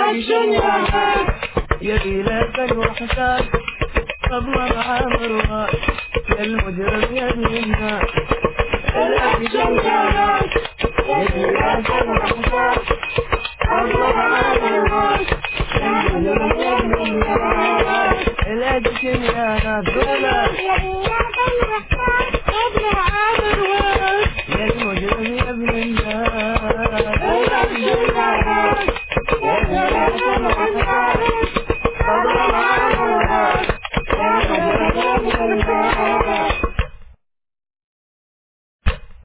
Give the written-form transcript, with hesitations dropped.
يبي لك الوحشات قبل العمر يا المجرم يا ابن الناس الأكشن يا ناس يبي لك الوحشات قبل العمر يا المجرم يا ابن الناس الأكشن يا ناس يبي لك الوحشات قبل العمر يا المجرم يا ابن الناس الأكشن يا ناس